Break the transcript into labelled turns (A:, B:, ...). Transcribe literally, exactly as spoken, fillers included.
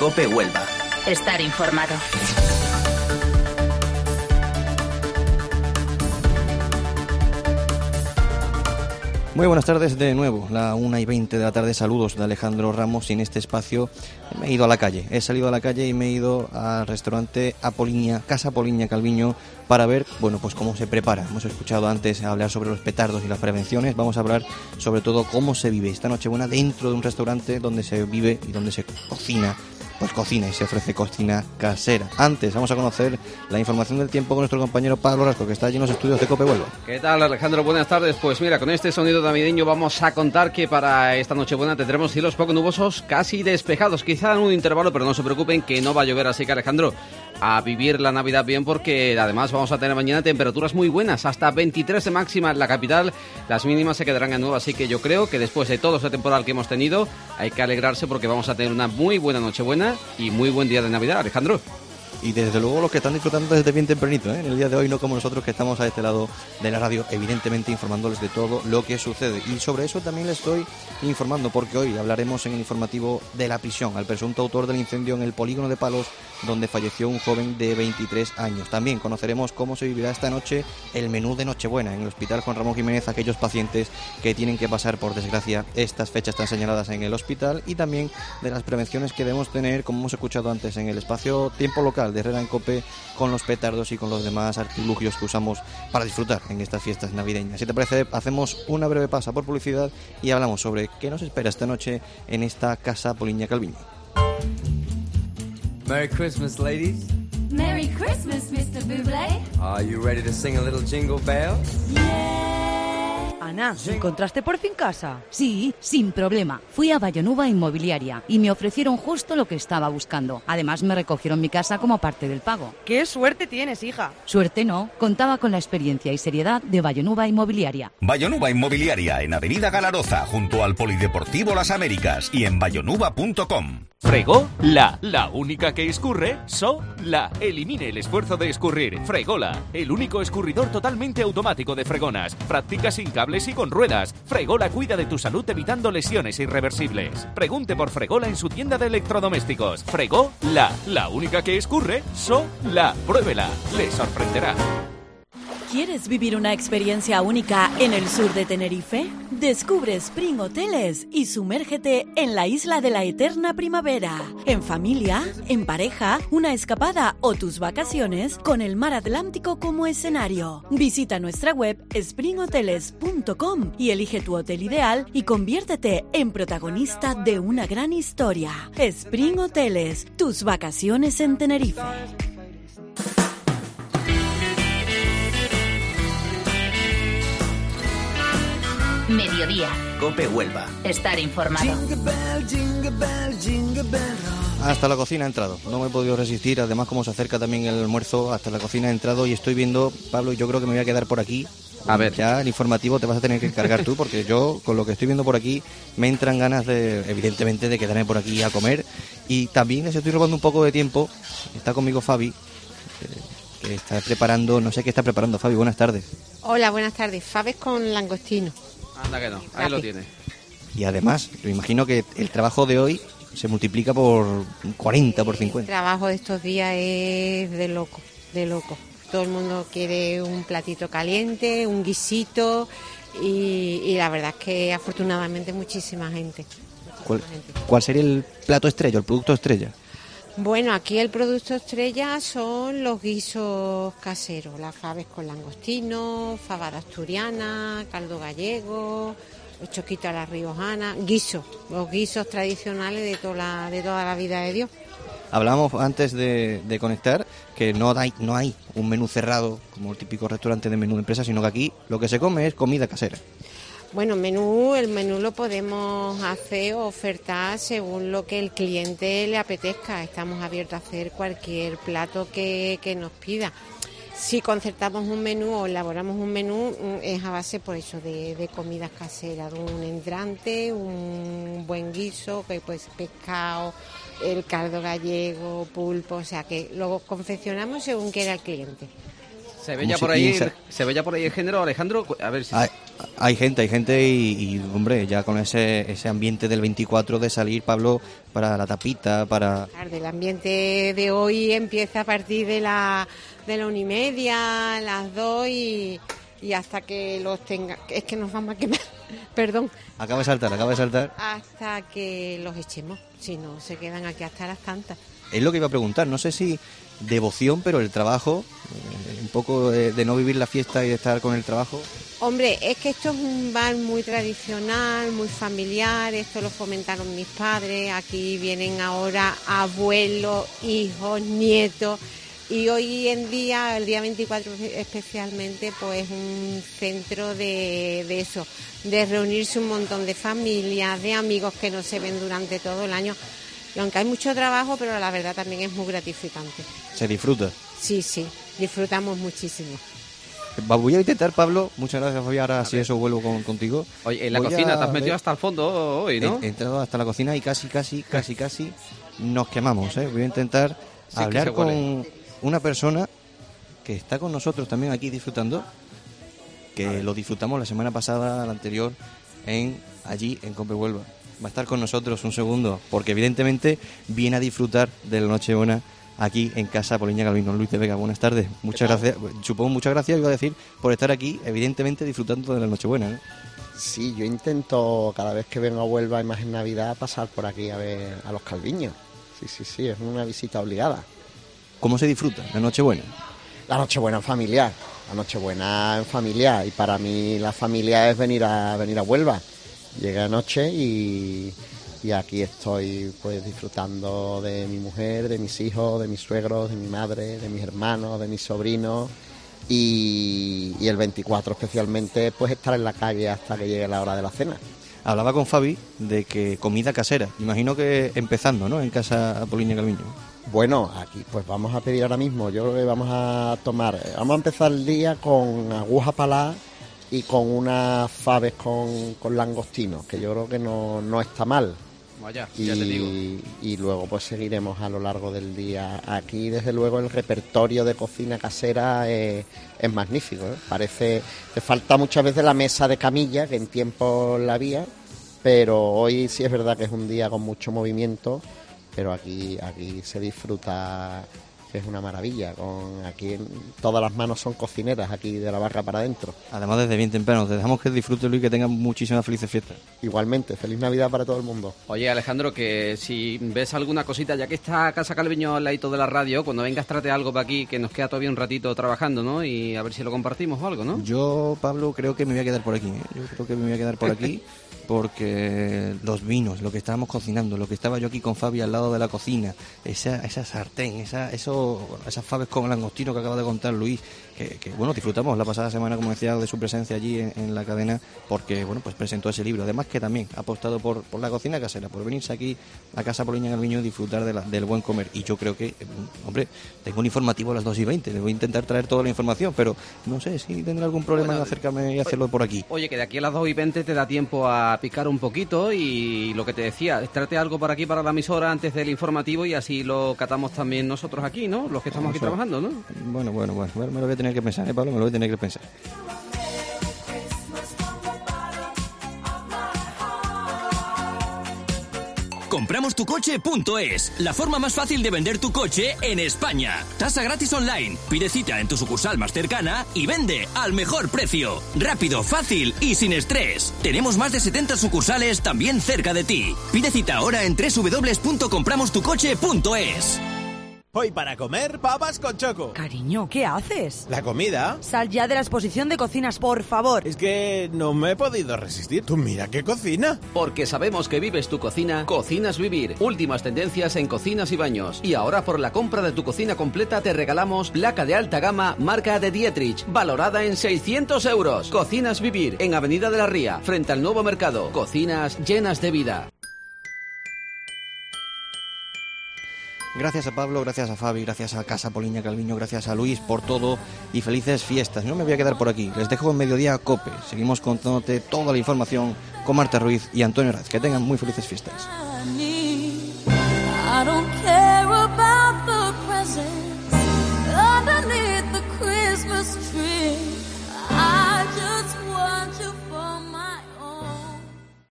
A: COPE Huelva.
B: Estar informado.
C: Muy buenas tardes de nuevo, la una y veinte de la tarde, saludos de Alejandro Ramos y en este espacio me he ido a la calle, he salido a la calle y me he ido al restaurante Apoliña, Casa Apoliña Calviño, para ver, bueno, pues cómo se prepara. Hemos escuchado antes hablar sobre los petardos y las prevenciones, vamos a hablar sobre todo cómo se vive esta Nochebuena dentro de un restaurante donde se vive y donde se cocina. Pues cocina y se ofrece cocina casera. Antes vamos a conocer la información del tiempo con nuestro compañero Pablo Rasco, que está allí en los estudios de COPE Huelva.
D: ¿Qué tal, Alejandro? Buenas tardes. Pues mira, con este sonido navideño vamos a contar que para esta Nochebuena tendremos cielos poco nubosos, casi despejados, quizá en un intervalo, pero no se preocupen que no va a llover, así que Alejandro, a vivir la Navidad bien, porque además vamos a tener mañana temperaturas muy buenas, hasta veintitrés de máxima en la capital, las mínimas se quedarán en nuevo, así que yo creo que después de todo ese temporal que hemos tenido, hay que alegrarse porque vamos a tener una muy buena Nochebuena y muy buen día de Navidad, Alejandro.
C: Y desde luego los que están disfrutando desde bien tempranito, ¿eh? En el día de hoy, no como nosotros que estamos a este lado de la radio, evidentemente informándoles de todo lo que sucede. Y sobre eso también les estoy informando, porque hoy hablaremos en el informativo de la prisión al presunto autor del incendio en el polígono de Palos, donde falleció un joven de veintitrés años. También conoceremos cómo se vivirá esta noche el menú de Nochebuena en el Hospital Juan Ramón Jiménez, aquellos pacientes que tienen que pasar, por desgracia, estas fechas tan señaladas en el hospital, y también de las prevenciones que debemos tener, como hemos escuchado antes, en el espacio Tiempo Local de Herrera en COPE, con los petardos y con los demás artilugios que usamos para disfrutar en estas fiestas navideñas. Si te parece, hacemos una breve pausa por publicidad y hablamos sobre qué nos espera esta noche en esta Casa Apoliña Calviño.
E: Merry Christmas, ladies.
F: Merry Christmas, mister Bublé.
E: Are you ready to sing a little jingle bells?
F: Yeah.
G: Ana, ¿encontraste por fin casa?
H: Sí, sin problema. Fui a Vallonuba Inmobiliaria y me ofrecieron justo lo que estaba buscando. Además, me recogieron mi casa como parte del pago.
G: ¡Qué suerte tienes, hija!
H: Suerte no, contaba con la experiencia y seriedad de Vallonuba Inmobiliaria.
I: Vallonuba Inmobiliaria, en Avenida Galaroza, junto al Polideportivo Las Américas, y en vallonuba punto com.
J: Fregó la, la única que escurre, so la. Elimine el esfuerzo de escurrir. Fregola, el único escurridor totalmente automático de fregonas. Practica sin cables y con ruedas. Fregola cuida de tu salud evitando lesiones irreversibles. Pregunte por Fregola en su tienda de electrodomésticos. Fregó la, la única que escurre, so la. Pruébela, le sorprenderá.
K: ¿Quieres vivir una experiencia única en el sur de Tenerife? Descubre Spring Hoteles y sumérgete en la isla de la eterna primavera. En familia, en pareja, una escapada o tus vacaciones con el mar Atlántico como escenario. Visita nuestra web spring hoteles punto com y elige tu hotel ideal y conviértete en protagonista de una gran historia. Spring Hoteles, tus vacaciones en Tenerife.
B: Mediodía.
A: COPE Huelva.
B: Estar informado.
C: Hasta la cocina he entrado, no me he podido resistir, además como se acerca también el almuerzo, hasta la cocina he entrado y estoy viendo, Pablo, y yo creo que me voy a quedar por aquí.
D: A ver.
C: Ya el informativo te vas a tener que encargar tú, porque yo, con lo que estoy viendo por aquí, me entran ganas de, evidentemente, de quedarme por aquí a comer. Y también les estoy robando un poco de tiempo. Está conmigo Fabi, que, que está preparando, no sé qué está preparando. Fabi, buenas tardes.
L: Hola, buenas tardes. Faves con langostino.
D: Anda que no, ahí lo tiene.
C: Y además, me imagino que el trabajo de hoy se multiplica por cuarenta, por cincuenta.
L: El trabajo de estos días es de loco, de loco. Todo el mundo quiere un platito caliente, un guisito y, y la verdad es que afortunadamente muchísima gente. Muchísima
C: ¿Cuál,
L: gente.
C: ¿Cuál sería el plato estrella, el producto estrella?
L: Bueno, aquí el producto estrella son los guisos caseros, las faves con langostino, fabada asturiana, caldo gallego, los choquitos a la riojana, guisos, los guisos tradicionales de toda la, de toda la vida de Dios.
C: Hablábamos antes de, de conectar que no hay, no hay un menú cerrado como el típico restaurante de menú de empresa, sino que aquí lo que se come es comida casera.
L: Bueno, menú, el menú lo podemos hacer o ofertar según lo que el cliente le apetezca. Estamos abiertos a hacer cualquier plato que, que nos pida. Si concertamos un menú o elaboramos un menú, es a base por eso de, de comidas caseras, de un entrante, un buen guiso, que pues pescado, el caldo gallego, pulpo, o sea que lo confeccionamos según quiera el cliente.
D: Se ve ya por ahí, se ve ya por ahí el género, Alejandro, a ver si...
C: Hay, hay gente, hay gente y, y, hombre, ya con ese ese ambiente del veinticuatro de salir, Pablo, para la tapita, para...
L: El ambiente de hoy empieza a partir de la, de la una y media, las dos y, y hasta que los tenga... Es que nos vamos a quemar, perdón.
C: Acaba de saltar, acaba de saltar.
L: Hasta que los echemos, si no, se quedan aquí hasta las tantas.
C: Es lo que iba a preguntar, no sé si devoción, pero el trabajo, eh, un poco de, de no vivir la fiesta y de estar con el trabajo.
L: Hombre, es que esto es un bar muy tradicional, muy familiar, esto lo fomentaron mis padres, aquí vienen ahora abuelos, hijos, nietos, y hoy en día, el día veinticuatro especialmente, pues es un centro de, de eso, de reunirse un montón de familias, de amigos que no se ven durante todo el año. Y aunque hay mucho trabajo, pero la verdad también es muy gratificante.
C: ¿Se disfruta?
L: Sí, sí, disfrutamos muchísimo.
C: Voy a intentar, Pablo, muchas gracias, Fabi, ahora si eso vuelvo con, contigo.
D: Oye, en la
C: Voy
D: cocina,
C: a
D: te has metido
C: ver...
D: hasta el fondo hoy, ¿no?
C: He, he entrado hasta la cocina y casi, casi, casi, casi nos quemamos, ¿eh? Voy a intentar sí, hablar con una persona que está con nosotros también aquí disfrutando, que lo disfrutamos la semana pasada, la anterior, en allí en Cope Huelva. Va a estar con nosotros un segundo, porque evidentemente viene a disfrutar de la Nochebuena aquí en Casa Poliña Calvino. Luis de Vega, buenas tardes. Muchas gracias, supongo muchas gracias, iba a decir, por estar aquí, evidentemente disfrutando de la Nochebuena, ¿no?
A: Sí, yo intento cada vez que vengo a Huelva y más en Navidad pasar por aquí a ver a los calviños. Sí, sí, sí, es una visita obligada.
C: ¿Cómo se disfruta la Nochebuena?
A: La Nochebuena en familiar, la Nochebuena en familiar, y para mí la familia es venir a venir a Huelva. Llegué anoche y, y aquí estoy pues disfrutando de mi mujer, de mis hijos, de mis suegros, de mi madre, de mis hermanos, de mis sobrinos y, y el veinticuatro especialmente pues estar en la calle hasta que llegue la hora de la cena.
C: Hablaba con Fabi de que comida casera, imagino que empezando, ¿no?, en Casa Poliña Calviño.
A: Bueno, aquí pues vamos a pedir ahora mismo, yo creo que vamos a tomar, vamos a empezar el día con aguja palá y con unas faves con, con langostinos, que yo creo que no, no está mal.
D: Vaya,
A: y,
D: ya te digo.
A: Y luego pues seguiremos a lo largo del día. Aquí desde luego el repertorio de cocina casera es, es magnífico, ¿eh? Parece, te falta muchas veces la mesa de camilla, que en tiempo la había, pero hoy sí es verdad que es un día con mucho movimiento, pero aquí, aquí se disfruta, es una maravilla. Con aquí todas las manos son cocineras aquí de la barra para adentro.
C: Además desde bien temprano, te dejamos que disfrutes, Luis, que tengan muchísimas felices fiestas.
A: Igualmente, feliz Navidad para todo el mundo.
D: Oye, Alejandro, que si ves alguna cosita, ya que está Casa Calviño al ladito de la radio, cuando vengas trate algo para aquí, que nos queda todavía un ratito trabajando, ¿no? Y a ver si lo compartimos o algo, ¿no?
C: Yo, Pablo, creo que me voy a quedar por aquí, ¿eh? Yo creo que me voy a quedar por aquí. Porque los vinos, lo que estábamos cocinando, lo que estaba yo aquí con Fabi al lado de la cocina, esa, esa sartén, esa, eso, esas faves con langostino que acaba de contar Luis, que, que bueno, disfrutamos la pasada semana, como decía, de su presencia allí en, en la cadena, porque bueno, pues presentó ese libro. Además que también ha apostado por, por la cocina casera, por venirse aquí a Casa Poliña Calviño y disfrutar de la, del buen comer. Y yo creo que, hombre, tengo un informativo a las dos y veinte, le voy a intentar traer toda la información, pero no sé si tendré algún problema bueno, en acercarme y hacerlo por aquí.
D: Oye, que de aquí a las dos y veinte te da tiempo a picar un poquito y lo que te decía, trate algo por aquí para la emisora antes del informativo y así lo catamos también nosotros aquí, ¿no? Los que estamos aquí trabajando, ¿no?
C: Bueno, bueno, bueno, me lo voy a tener que pensar, ¿eh, Pablo? Me lo voy a tener que pensar.
M: compramos tu coche punto es, la forma más fácil de vender tu coche en España. Tasa gratis online, pide cita en tu sucursal más cercana y vende al mejor precio. Rápido, fácil y sin estrés. Tenemos más de setenta sucursales también cerca de ti. Pide cita ahora en doble u doble u doble u punto compramos tu coche punto es.
N: Hoy para comer, papas con choco.
G: Cariño, ¿qué haces?
N: ¿La comida?
G: Sal ya de la exposición de cocinas, por favor.
N: Es que no me he podido resistir. Tú mira qué cocina.
D: Porque sabemos que vives tu cocina, cocinas vivir. Últimas tendencias en cocinas y baños. Y ahora por la compra de tu cocina completa te regalamos placa de alta gama marca de Dietrich, valorada en seiscientos euros. Cocinas vivir, en Avenida de la Ría, frente al Nuevo Mercado. Cocinas llenas de vida.
C: Gracias a Pablo, gracias a Fabi, gracias a Casa Poliña Calviño, gracias a Luis por todo y felices fiestas. No me voy a quedar por aquí, les dejo en Mediodía Cope. Seguimos contándote toda la información con Marta Ruiz y Antonio Raz. Que tengan muy felices fiestas.